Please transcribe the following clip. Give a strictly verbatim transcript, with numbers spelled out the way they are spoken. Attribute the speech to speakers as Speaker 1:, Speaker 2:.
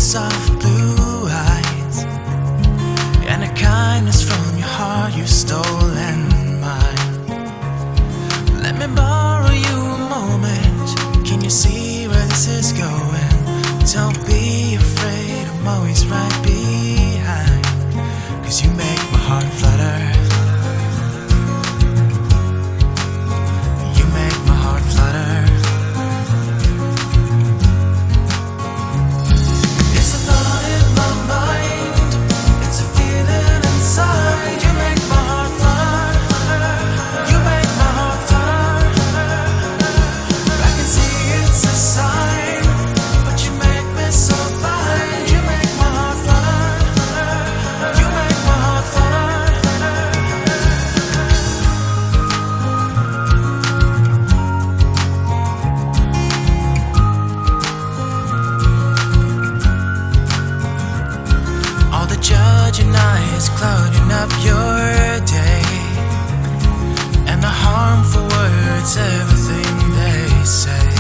Speaker 1: soft blue eyes and a kindness from your heart you've stolen mine. Let me borrow you a moment. Can you see where this is going? Don't be afraid, I'm always right behind. Cause you make my heart flutter. You make my heart flutter. It's a thought in my mind, it's a feeling inside. You make my heart flutter. You make my heart flutter. I can see it's a sign, but you make me so blind. You make my heart flutter. You make my heart flutter. All the judging eyes clouding up your day, and the harmful words, everything they say.